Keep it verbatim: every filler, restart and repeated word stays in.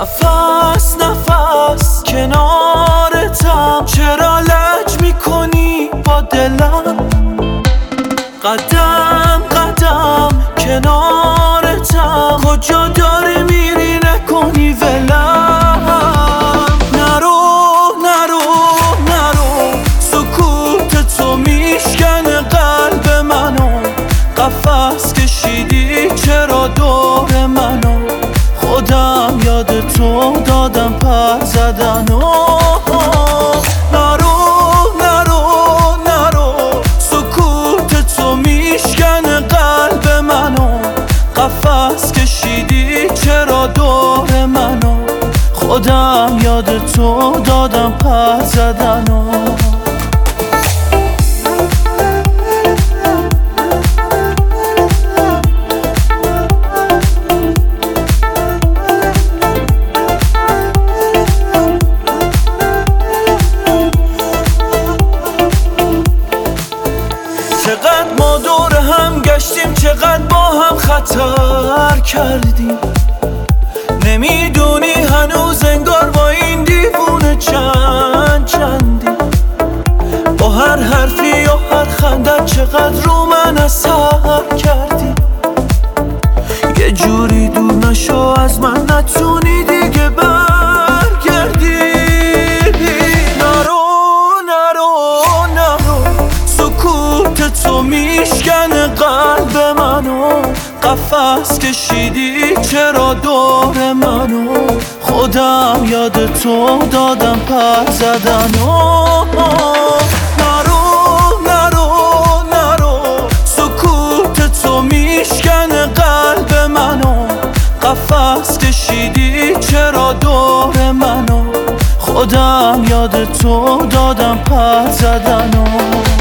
نفس نفس کنارتم، چرا لج میکنی با دلم؟ قدم قدم کنارتم، کجا داری میری نکنی ولم. نرو نرو نرو، سکوت تو میشکنه قلب منو، قفس کشیدی چرا دور منو، خودم یاد تو دادم پر زدن. نرو نرو نرو، سکوت تو میشکنه قلب منو، قفس کشیدی چرا دور منو، خودم یاد تو دادم پر زدن. چقدر ما دور هم گشتیم، چقدر با هم خطر کردیم، نمیدونی هنوز انگار با این دیوونه چند چندیم. با هر حرفی و هر خندت چقدر رو من اثر کردی، یه جوری دور نشو از من، نتونی دیگه برگردی. نرو نرو نرو، سکوت تو میشکنه قلب منو، قفس کشیدی چرا دور منو، خودم یاد تو دادم پر زدن. نرو نرو نرو، سکوت تو میشکنه قلب منو، قفس کشیدی چرا دور منو، خودم یاد تو دادم پر زدن.